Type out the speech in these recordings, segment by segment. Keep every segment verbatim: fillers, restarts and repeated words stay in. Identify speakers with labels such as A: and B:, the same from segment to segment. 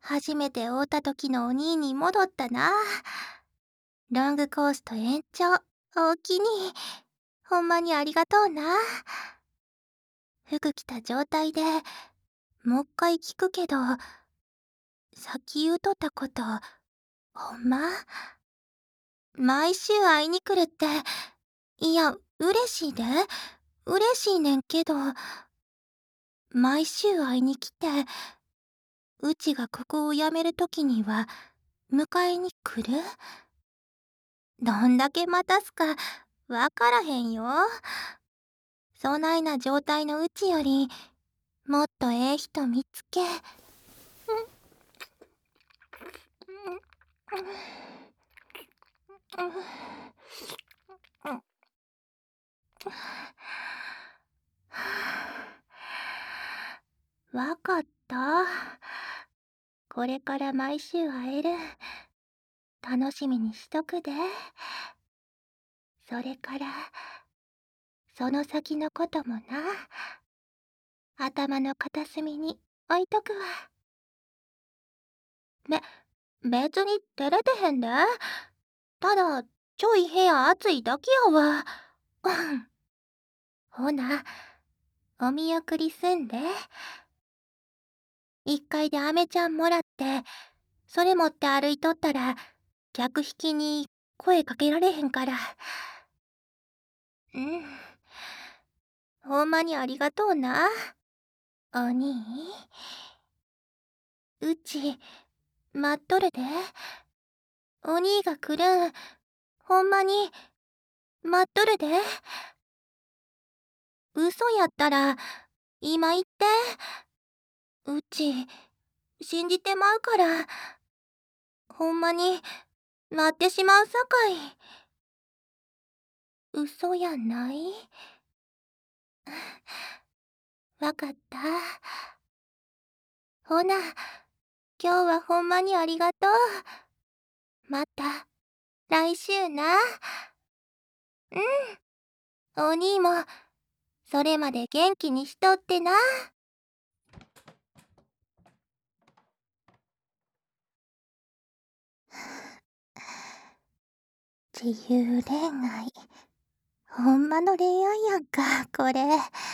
A: 初めて会うた時のお兄に戻ったな。ロングコースと延長、おおきに。ほんまにありがとうな。服着た状態で、もっかい聞くけど、さっき言うとったこと、ほんま？毎週会いに来るって、いや、嬉しいで。嬉しいねんけど、毎週会いに来て、うちがここを辞める時には、迎えに来る？どんだけ待たすか、わからへんよ。そないな状態のうちより、もっとええ人見つけ。わかった。これから毎週会える。楽しみにしとくで。それから、その先のこともな。頭の片隅に置いとくわ。べ、別に照れてへんで。ただ、ちょい部屋暑いだけやわ。ほな、お見送りすんで。一階でアメちゃんもらって、それ持って歩いとったら、客引きに声かけられへんから。うん。ほんまにありがとうな、お兄。うち、待っとるで。お兄が来るん、ほんまに、待っとるで。嘘やったら、今言って。うち、信じてまうから。ほんまに、待ってしまうさかい。嘘やない？わかった。ほな、今日はほんまにありがとう。また、来週な。うん。お兄も、それまで元気にしとってな。自由恋愛。ほんまの恋愛やんか、これ。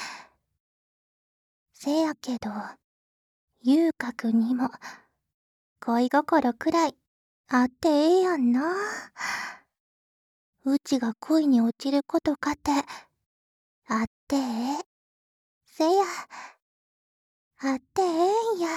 A: せやけど、遊郭にも、恋心くらい、あってええやんな。うちが恋に落ちることかて、あってええ。せや、あってええんや。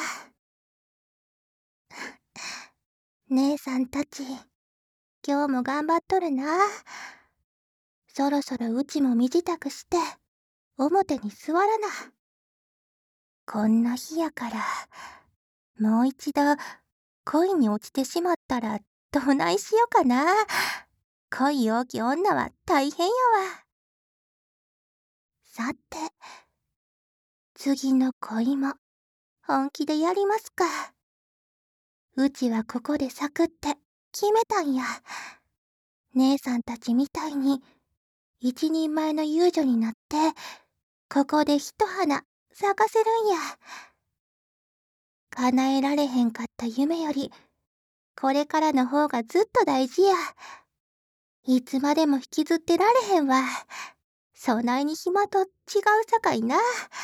A: 姉さんたち、今日も頑張っとるな。そろそろうちも身支度して、表に座らな。こんな日やから、もう一度、恋に落ちてしまったら、どないしよかな。恋多き女は大変やわ。さて、次の恋も、本気でやりますか。うちはここでサクって決めたんや。姉さんたちみたいに、一人前の遊女になって、ここで一花咲かせるんや。叶えられへんかった夢より、これからの方がずっと大事や。いつまでも引きずってられへんわ。そないに暇と違うさかいな。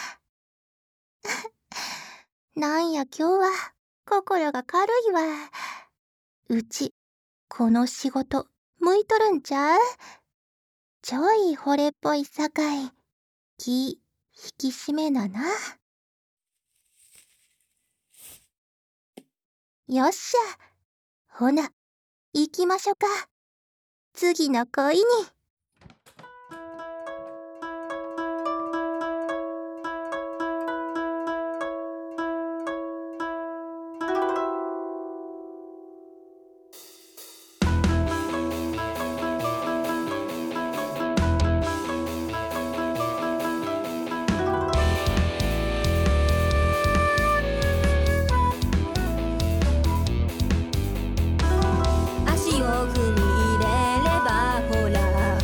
A: なんや今日は、心が軽いわ。うち、この仕事、向いとるんちゃう？ちょい惚れっぽいさかい、気、引き締めなな。よっしゃ。ほな、行きましょか。次の恋に。
B: 足を踏み入れればほら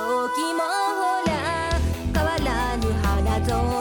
B: 時もほら変わらぬ花園